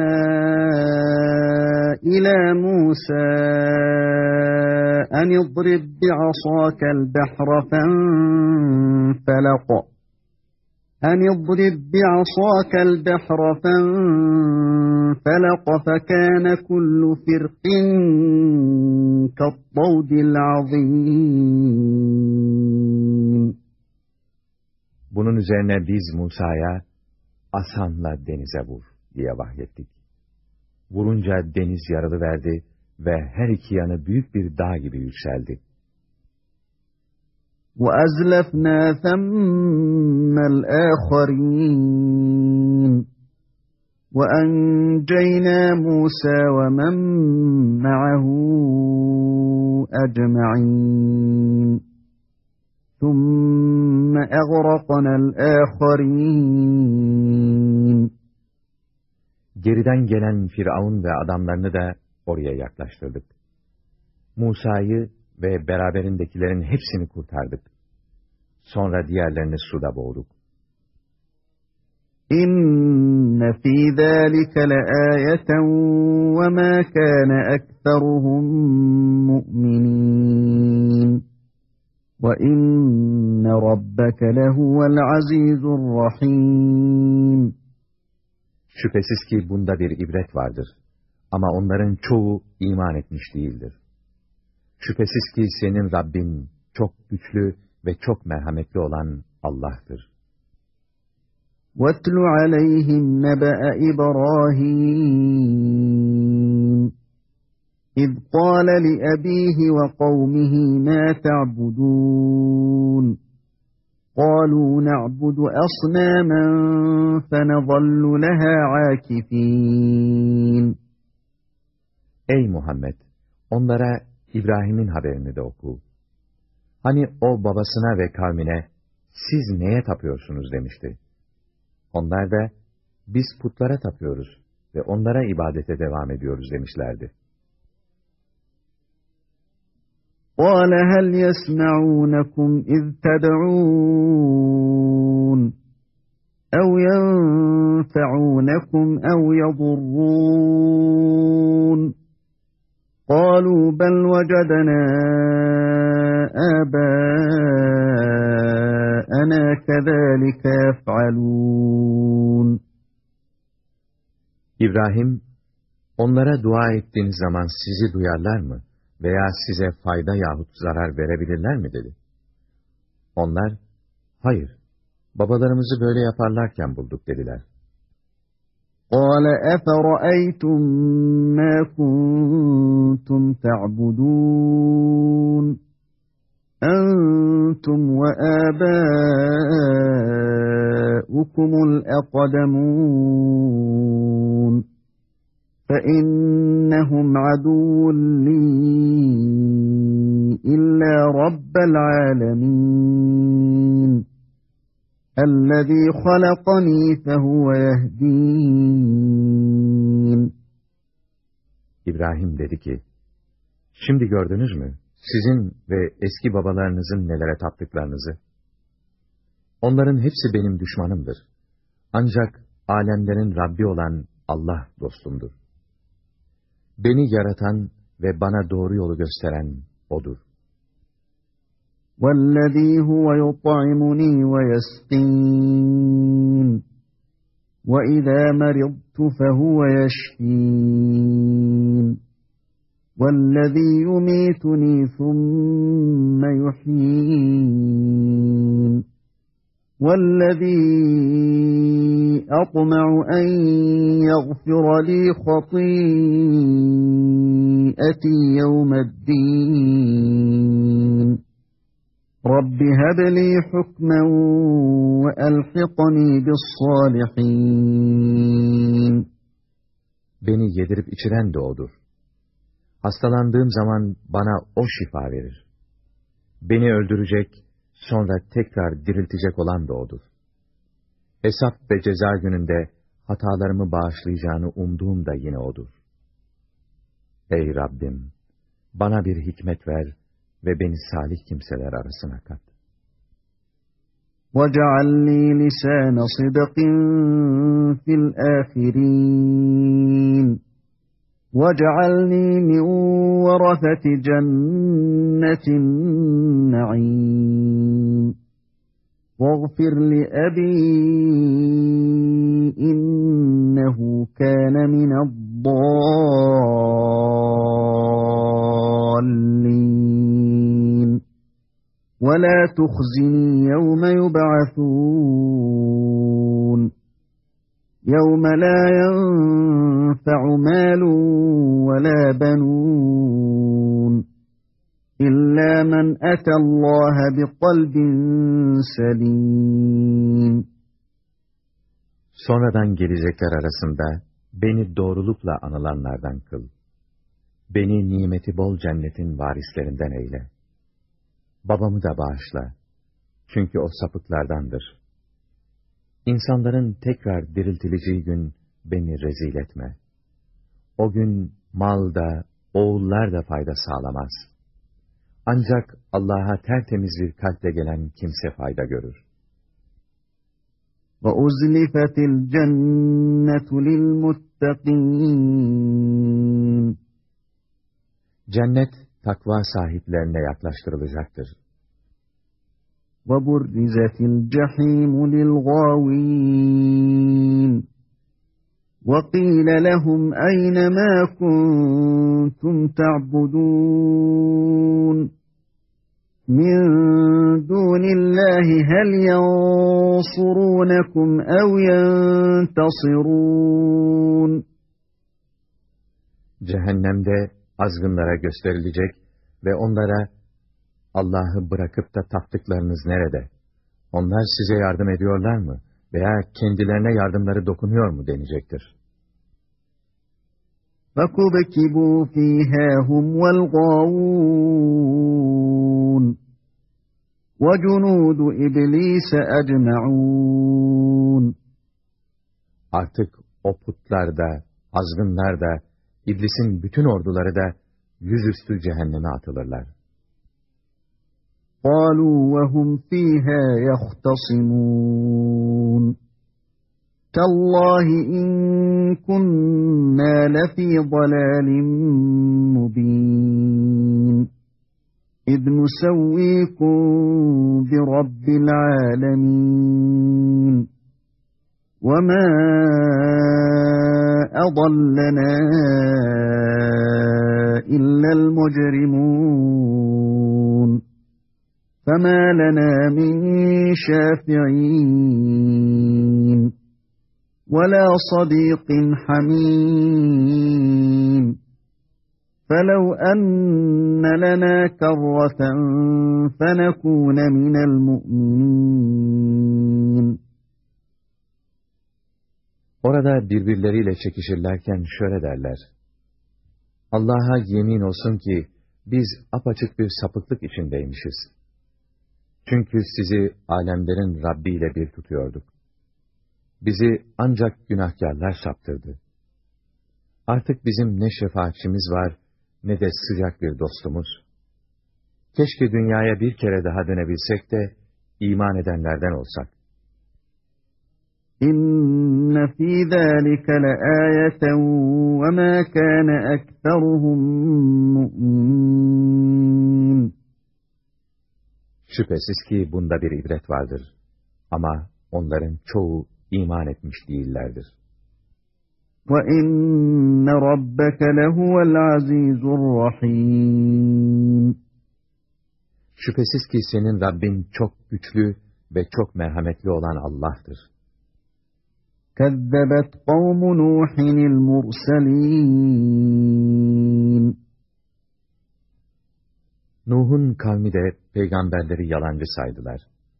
إِلَى مُوسَى أَنِ اضْرِبْ بِعَصَاكَ الْبَحْرَ فَانفَلَقَ أَنِ اضْرِبْ بِعَصَاكَ الْبَحْرَ فَانفَلَقَ فَكَانَ كُلُّ فِرْقٍ كَالطَّوْدِ الْعَظِيمِ. Bunun üzerine biz Musa'ya, asanla denize vur diye vahyettik. Vurunca deniz yarılıverdi ve her iki yanı büyük bir dağ gibi yükseldi. وَأَزْلَفْنَا ثَمَّ الْآخَرِينَ وَأَنْجَيْنَا مُوسَى وَمَنْ مَعَهُ أَجْمَعِينَ ثُمَّ أَغْرَقْنَا الْآخَرِينَ. Geriden gelen Firavun ve adamlarını da oraya yaklaştırdık. Musa'yı ve beraberindekilerin hepsini kurtardık. Sonra diğerlerini suda boğduk. İnne fî zâlike leâyeten ve mâ kâne ekseruhum mu'minîn. Ve inne rabbeke lehuvel azîzur rahîm. Şüphesiz ki bunda bir ibret vardır. Ama onların çoğu iman etmiş değildir. Şüphesiz ki senin Rabbin çok güçlü ve çok merhametli olan Allah'tır. وَاتْلُ عَلَيْهِمْ نَبَأَ إِبْرَاهِيمَ إِذْ قَالَ لِأَبِيهِ وَقَوْمِهِ مَا تَعْبُدُونَ قَالُوا نَعْبُدُ أَصْنَامًا فَنَظَلُّ لَهَا عَاكِفِينَ. Ey Muhammed! Onlara İbrahim'in haberini de oku. Hani o babasına ve kavmine, siz neye tapıyorsunuz demişti. Onlar da, biz putlara tapıyoruz ve onlara ibadete devam ediyoruz demişlerdi. قَالَ هَلْ يَسْمَعُونَكُمْ إِذْ تَدْعُونَ اَوْ يَنْفَعُونَكُمْ اَوْ يَضُرُّونَ قَالُوا بَلْ وَجَدْنَا آبَاءَنَا كَذَٰلِكَ يَفْعَلُونَ. İbrahim, onlara dua ettiğiniz zaman sizi duyarlar mı veya size fayda yahut zarar verebilirler mi dedi. Onlar, hayır, babalarımızı böyle yaparlarken bulduk dediler. قَالَ أَفَرَأَيْتُمْ مَا كُنْتُمْ تَعْبُدُونَ أنتم وآباؤكم الأقدمون فإنهم عدو لي إلا رب العالمين الذي خلقني فهو يهدين. İbrahim dedi ki, şimdi gördünüz mü, sizin ve eski babalarınızın nelere taptıklarınızı? Onların hepsi benim düşmanımdır. Ancak alemlerin Rabbi olan Allah dostumdur. Beni yaratan ve bana doğru yolu gösteren O'dur. وَالَّذ۪ي هُوَ يُطْعِمُنِي وَيَسْقِينِ وَإِذَا مَرِضْتُ فَهُوَ يَشْفِينِ وَالَّذ۪ي يُمِيتُنِي ثُمَّ يُحْيِينِ وَالَّذ۪ي أَطْمَعُ أَنْ يَغْفِرَ لِي خَطِيئَتِي يَوْمَ الدِّينِ رَبِّ هَبْ لِي حُكْمًا وَأَلْحِقْنِي بِالصَّالِحِينَ. Beni yedirip içiren de O'dur. Hastalandığım zaman bana O şifa verir. Beni öldürecek, sonra tekrar diriltecek olan da O'dur. Hesap ve ceza gününde hatalarımı bağışlayacağını umduğum da yine O'dur. Ey Rabbim! Bana bir hikmet ver ve beni salih kimseler arasına kat. وَجَعَلْ لِي لِسَانَ صِدْقٍ فِي الْآخِرِينَ وَجَعَلْنِي مِنْ وَرَثَةِ جَنَّةِ النَّعِيمِ وَاغْفِرْ لِأَبِي إِنَّهُ كَانَ مِنَ الضَّالِّينَ وَلَا تُخْزِنِي يَوْمَ يُبْعَثُونَ يَوْمَ لَا يَنْفَعُ مَالٌ وَلَا بَنُونَ إِلَّا مَنْ أَتَى اللّٰهَ بِقَلْبٍ سَلِيمٍ. Sonradan gelecekler arasında beni doğrulukla anılanlardan kıl. Beni nimeti bol cennetin varislerinden eyle. Babamı da bağışla. Çünkü o sapıklardandır. İnsanların tekrar diriltileceği gün beni rezil etme. O gün mal da, oğullar da fayda sağlamaz. Ancak Allah'a tertemiz bir kalple gelen kimse fayda görür. وَأُزْلِفَتِ الْجَنَّةُ لِلْمُتَّقِينَ. Cennet takva sahiplerine yaklaştırılacaktır. وَبُرِّزَتِ الْجَحِيمُ لِلْغَاوِينَ وَقِيلَ لَهُمْ أَيْنَ مَا كُنْتُمْ تَعْبُدُونَ مِنْ دُونِ اللّٰهِ هَلْ يَنْصُرُونَكُمْ اَوْ يَنْتَصِرُونَ. Cehennemde azgınlara gösterilecek ve onlara, Allah'ı bırakıp da taptıklarınız nerede? Onlar size yardım ediyorlar mı? Veya kendilerine yardımları dokunuyor mu denecektir. فَكُبْكِبُوا ف۪يهَا هُمْ وَالْغَاوُونَ وَجُنُودُ إِبْلِيسَ أَجْمَعُونَ. Artık o putlar da, azgınlar da, İblisin bütün orduları da yüzüstü cehenneme atılırlar. قَالُوا وَهُمْ ف۪يهَا يَخْتَصِمُونَ تَاللّٰهِ اِنْ كُنَّا لَف۪ي ضَلَالٍ مُب۪ينٍ اِذْ نُسَوِّيكُمْ بِرَبِّ الْعَالَمِينَ وَمَا أَضَلَّنَا إِلَّا الْمُجْرِمُونَ فَمَا لَنَا مِنْ شَافِعِينَ وَلَا صَدِيقٍ حَمِيمٍ. فَلَوْ أَنَّ لَنَا كَرَّةً فَنَكُونَ مِنَ الْمُؤْمِنِينَ. Orada birbirleriyle çekişirlerken şöyle derler: Allah'a yemin olsun ki biz apaçık bir sapıklık içindeymişiz. Çünkü sizi alemlerin Rabbi ile bir tutuyorduk. Bizi ancak günahkarlar saptırdı. Artık bizim ne şefaatçimiz var, ne de sıcak bir dostumuz. Keşke dünyaya bir kere daha dönebilsek de iman edenlerden olsak. İnne fî zâlike leâyeten ve mâ kâne ekseruhum mu'minin. Şüphesiz ki bunda bir ibret vardır. Ama onların çoğu iman etmiş değillerdir. وَإِنَّ رَبَّكَ لَهُوَ الْعَزِيزُ الرَّحِيمُ. Şüphesiz ki senin Rabbin çok güçlü ve çok merhametli olan Allah'tır. كَذَّبَتْ قَوْمُ نُوحٍ الْمُرْسَلِينَ. Nuh'un kavmi de peygamberleri yalancı saydılar.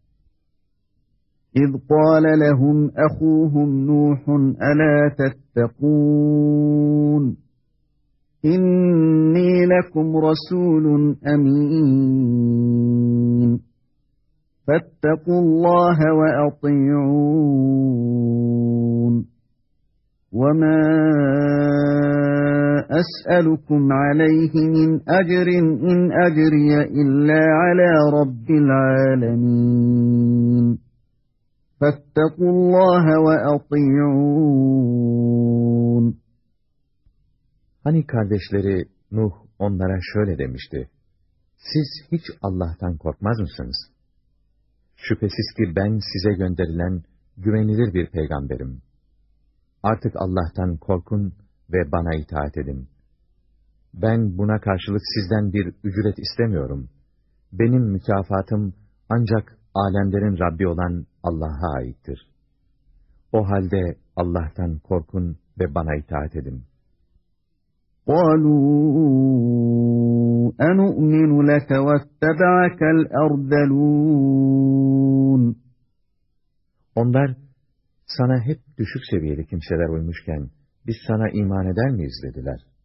إِذْ قَالَ لَهُمْ أَخُوهُمْ نُوحٌ أَلَا تَتَّقُونَ إِنِّي لَكُمْ رَسُولٌ أَمِينٌ فَاتَّقُوا اللَّهَ وَأَطِيعُونِ وَمَا أَسْأَلُكُمْ عَلَيْهِ مِنْ أَجْرٍ إِنْ أَجْرِيَ إِلَّا عَلَى رَبِّ الْعَالَمِينَ فَاتَّقُوا اللّٰهَ وَأَطِيعُونَ. Hani kardeşleri Nuh onlara şöyle demişti: Siz hiç Allah'tan korkmaz mısınız? Şüphesiz ki ben size gönderilen güvenilir bir peygamberim. Artık Allah'tan korkun ve bana itaat edin. Ben buna karşılık sizden bir ücret istemiyorum. Benim mükafatım ancak alemlerin Rabbi olan Allah'a aittir. O halde Allah'tan korkun ve bana itaat edin. قَالُوا أَنُؤْمِنُ لَكَ وَاتَّبَعَكَ الْأَرْذَلُونَ. Onlar, sana hep düşük seviyeli kimseler uymuşken, biz sana iman eder miyiz dediler.